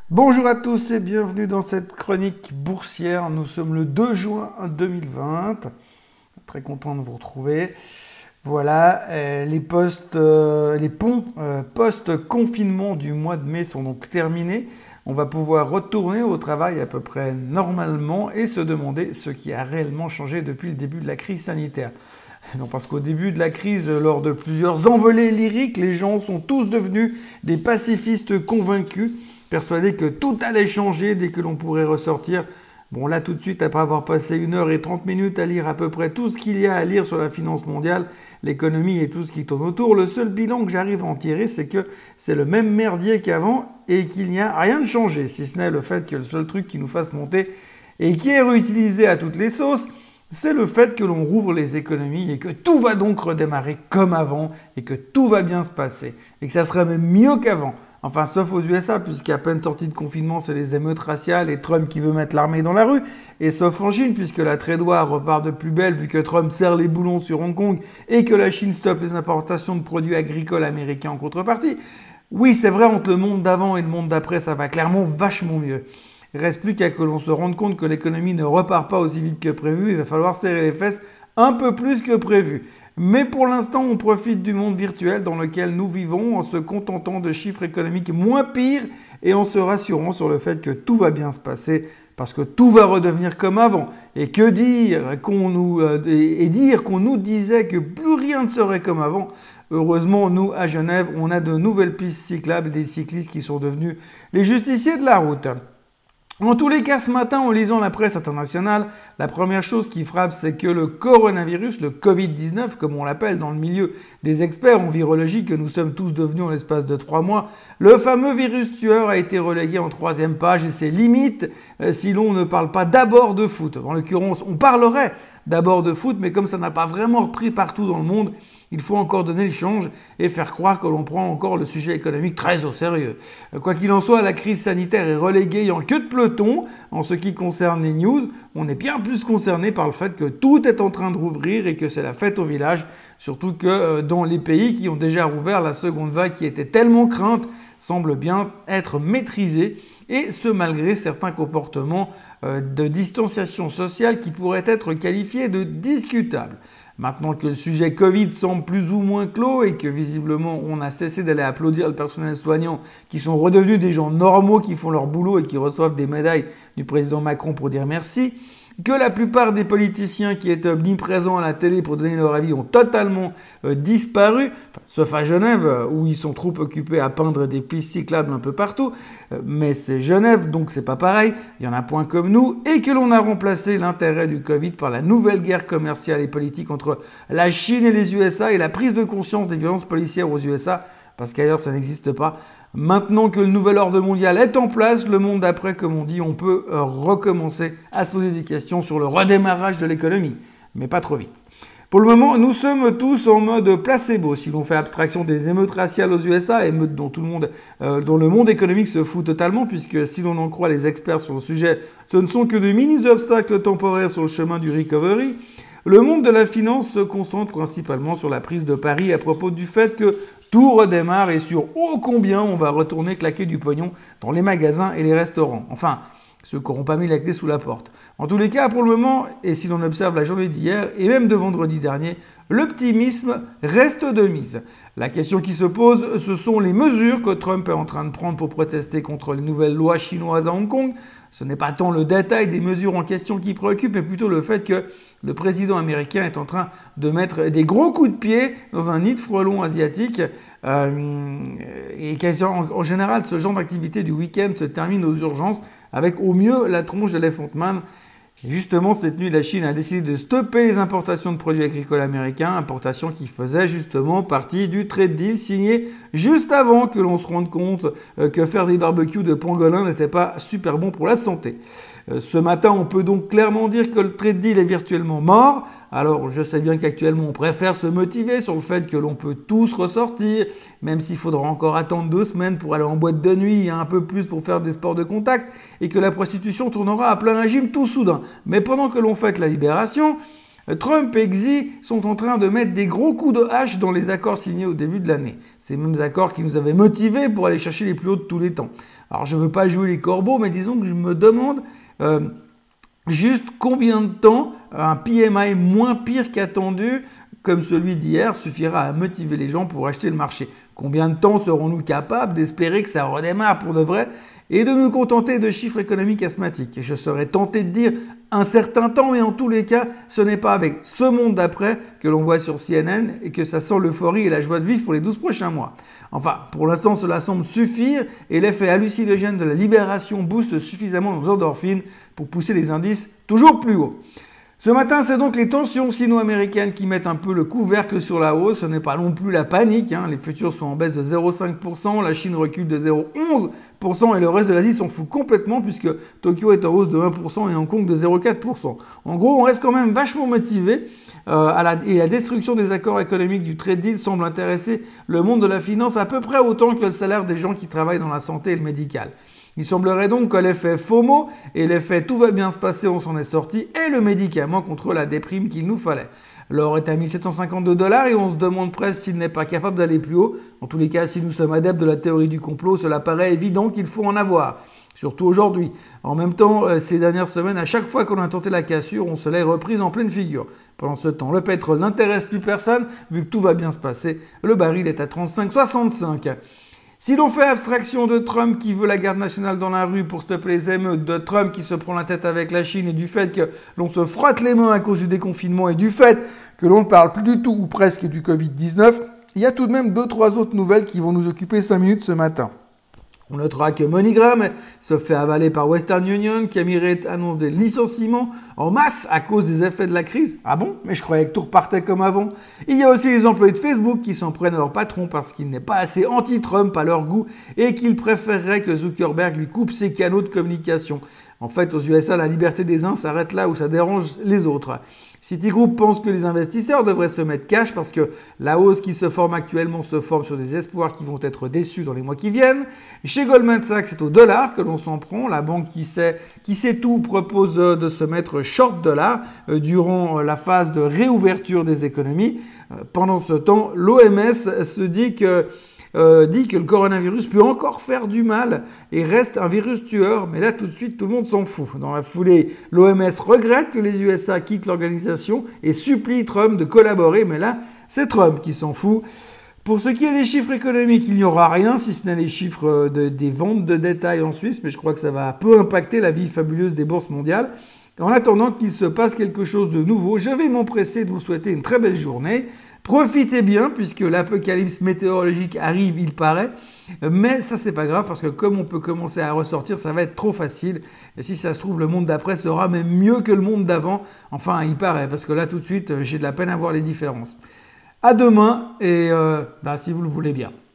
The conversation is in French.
Bonjour à tous et bienvenue dans cette chronique boursière. Nous sommes le 2 juin 2020. Très content de vous retrouver. Voilà, les ponts post-confinement du mois de mai sont donc terminés. On va pouvoir retourner au travail à peu près normalement et se demander ce qui a réellement changé depuis le début de la crise sanitaire. Non, parce qu'au début de la crise, lors de plusieurs envolées lyriques, les gens sont tous devenus des pacifistes convaincus, persuadés que tout allait changer dès que l'on pourrait ressortir. Bon, là, tout de suite, après avoir passé 1 h 30 à lire à peu près tout ce qu'il y a à lire sur la finance mondiale, l'économie et tout ce qui tourne autour, le seul bilan que j'arrive à en tirer, c'est que c'est le même merdier qu'avant et qu'il n'y a rien de changé, si ce n'est le fait que le seul truc qui nous fasse monter et qui est réutilisé à toutes les sauces, c'est le fait que l'on rouvre les économies et que tout va donc redémarrer comme avant et que tout va bien se passer et que ça serait même mieux qu'avant. Enfin, sauf aux USA, puisqu'à peine sorti de confinement, c'est les émeutes raciales et Trump qui veut mettre l'armée dans la rue. Et sauf en Chine, puisque la trade war repart de plus belle vu que Trump serre les boulons sur Hong Kong et que la Chine stoppe les importations de produits agricoles américains en contrepartie. Oui, c'est vrai, entre le monde d'avant et le monde d'après, ça va clairement vachement mieux. Il ne reste plus qu'à que l'on se rende compte que l'économie ne repart pas aussi vite que prévu. Il va falloir serrer les fesses un peu plus que prévu. Mais pour l'instant, on profite du monde virtuel dans lequel nous vivons en se contentant de chiffres économiques moins pires et en se rassurant sur le fait que tout va bien se passer parce que tout va redevenir comme avant. Et que dire qu'on nous disait que plus rien ne serait comme avant. Heureusement, nous, à Genève, on a de nouvelles pistes cyclables et des cyclistes qui sont devenus les justiciers de la route. En tous les cas, ce matin, en lisant la presse internationale, la première chose qui frappe, c'est que le coronavirus, le Covid-19, comme on l'appelle dans le milieu des experts en virologie que nous sommes tous devenus en l'espace de 3 mois, le fameux virus tueur a été relégué en 3e page et c'est limite si l'on ne parle pas d'abord de foot. En l'occurrence, on parlerait d'abord de foot, mais comme ça n'a pas vraiment repris partout dans le monde, il faut encore donner le change et faire croire que l'on prend encore le sujet économique très au sérieux. Quoi qu'il en soit, la crise sanitaire est reléguée en queue de peloton en ce qui concerne les news. On est bien plus concerné par le fait que tout est en train de rouvrir et que c'est la fête au village, surtout que dans les pays qui ont déjà rouvert, la seconde vague qui était tellement crainte semble bien être maîtrisée, et ce malgré certains comportements de distanciation sociale qui pourraient être qualifiés de discutables. Maintenant que le sujet Covid semble plus ou moins clos et que visiblement on a cessé d'aller applaudir le personnel soignant qui sont redevenus des gens normaux qui font leur boulot et qui reçoivent des médailles du président Macron pour dire merci, que la plupart des politiciens qui étaient omniprésents à la télé pour donner leur avis ont totalement disparu, sauf à Genève où ils sont trop occupés à peindre des pistes cyclables un peu partout, mais c'est Genève donc c'est pas pareil, il y en a point comme nous, et que l'on a remplacé l'intérêt du Covid par la nouvelle guerre commerciale et politique entre la Chine et les USA et la prise de conscience des violences policières aux USA, parce qu'ailleurs ça n'existe pas. Maintenant que le nouvel ordre mondial est en place, le monde d'après, comme on dit, on peut recommencer à se poser des questions sur le redémarrage de l'économie, mais pas trop vite. Pour le moment, nous sommes tous en mode placebo, si l'on fait abstraction des émeutes raciales aux USA, émeutes dont dont le monde économique se fout totalement, puisque si l'on en croit les experts sur le sujet, ce ne sont que de mini-obstacles temporaires sur le chemin du recovery. Le monde de la finance se concentre principalement sur la prise de pari à propos du fait que tout redémarre et sur ô combien on va retourner claquer du pognon dans les magasins et les restaurants. Enfin, ceux qui n'auront pas mis la clé sous la porte. En tous les cas, pour le moment, et si l'on observe la journée d'hier et même de vendredi dernier, l'optimisme reste de mise. La question qui se pose, ce sont les mesures que Trump est en train de prendre pour protester contre les nouvelles lois chinoises à Hong Kong. Ce n'est pas tant le détail des mesures en question qui préoccupe, mais plutôt le fait que le président américain est en train de mettre des gros coups de pied dans un nid de frelons asiatiques. Et en général, ce genre d'activité du week-end se termine aux urgences avec au mieux la tronche d'Elephant Man. Et justement, cette nuit, la Chine a décidé de stopper les importations de produits agricoles américains, importations qui faisaient justement partie du trade deal signé juste avant que l'on se rende compte que faire des barbecues de pangolin n'était pas super bon pour la santé. Ce matin, on peut donc clairement dire que le trade deal est virtuellement mort. Alors, je sais bien qu'actuellement, on préfère se motiver sur le fait que l'on peut tous ressortir, même s'il faudra encore attendre 2 semaines pour aller en boîte de nuit et un peu plus pour faire des sports de contact, et que la prostitution tournera à plein régime tout soudain. Mais pendant que l'on fête la libération, Trump et Xi sont en train de mettre des gros coups de hache dans les accords signés au début de l'année. Ces mêmes accords qui nous avaient motivés pour aller chercher les plus hauts de tous les temps. Alors je ne veux pas jouer les corbeaux, mais disons que je me demande juste combien de temps un PMI moins pire qu'attendu, comme celui d'hier, suffira à motiver les gens pour acheter le marché. Combien de temps serons-nous capables d'espérer que ça redémarre pour de vrai et de nous contenter de chiffres économiques asthmatiques? Et je serais tenté de dire un certain temps, mais en tous les cas, ce n'est pas avec ce monde d'après que l'on voit sur CNN et que ça sent l'euphorie et la joie de vivre pour les 12 prochains mois. Enfin, pour l'instant, cela semble suffire et l'effet hallucinogène de la libération booste suffisamment nos endorphines pour pousser les indices toujours plus haut. Ce matin, c'est donc les tensions sino-américaines qui mettent un peu le couvercle sur la hausse. Ce n'est pas non plus la panique. Les futurs sont en baisse de 0,5%, la Chine recule de 0,11% et le reste de l'Asie s'en fout complètement puisque Tokyo est en hausse de 1% et Hong Kong de 0,4%. En gros, on reste quand même vachement motivé et la destruction des accords économiques du trade deal semble intéresser le monde de la finance à peu près autant que le salaire des gens qui travaillent dans la santé et le médical. Il semblerait donc que l'effet FOMO et l'effet tout va bien se passer, on s'en est sorti, est le médicament contre la déprime qu'il nous fallait. L'or est à 1752 $ et on se demande presque s'il n'est pas capable d'aller plus haut. En tous les cas, si nous sommes adeptes de la théorie du complot, cela paraît évident qu'il faut en avoir. Surtout aujourd'hui. En même temps, ces dernières semaines, à chaque fois qu'on a tenté la cassure, on se l'est reprise en pleine figure. Pendant ce temps, le pétrole n'intéresse plus personne, vu que tout va bien se passer. Le baril est à 35,65. Si l'on fait abstraction de Trump qui veut la garde nationale dans la rue pour stopper les émeutes, de Trump qui se prend la tête avec la Chine et du fait que l'on se frotte les mains à cause du déconfinement et du fait que l'on ne parle plus du tout ou presque du Covid-19, il y a tout de même 2-3 autres nouvelles qui vont nous occuper 5 minutes ce matin. On notera que MoneyGram se fait avaler par Western Union, qu'Emirates annonce des licenciements en masse à cause des effets de la crise. Ah bon? Mais je croyais que tout repartait comme avant. Il y a aussi les employés de Facebook qui s'en prennent à leur patron parce qu'il n'est pas assez anti-Trump à leur goût et qu'ils préféreraient que Zuckerberg lui coupe ses canaux de communication. En fait, aux USA, la liberté des uns s'arrête là où ça dérange les autres. Citigroup pense que les investisseurs devraient se mettre cash parce que la hausse qui se forme actuellement se forme sur des espoirs qui vont être déçus dans les mois qui viennent. Chez Goldman Sachs, c'est au dollar que l'on s'en prend. La banque qui sait tout propose de se mettre short dollar durant la phase de réouverture des économies. Pendant ce temps, l'OMS se dit que le coronavirus peut encore faire du mal et reste un virus tueur. Mais là, tout de suite, tout le monde s'en fout. Dans la foulée, l'OMS regrette que les USA quittent l'organisation et supplie Trump de collaborer. Mais là, c'est Trump qui s'en fout. Pour ce qui est des chiffres économiques, il n'y aura rien, si ce n'est les chiffres des ventes de détail en Suisse. Mais je crois que ça va peu impacter la vie fabuleuse des bourses mondiales. En attendant qu'il se passe quelque chose de nouveau, je vais m'empresser de vous souhaiter une très belle journée. Profitez bien puisque l'apocalypse météorologique arrive, il paraît. Mais ça, c'est pas grave parce que comme on peut commencer à ressortir, ça va être trop facile. Et si ça se trouve, le monde d'après sera même mieux que le monde d'avant. Enfin, il paraît parce que là, tout de suite, j'ai de la peine à voir les différences. À demain et si vous le voulez bien.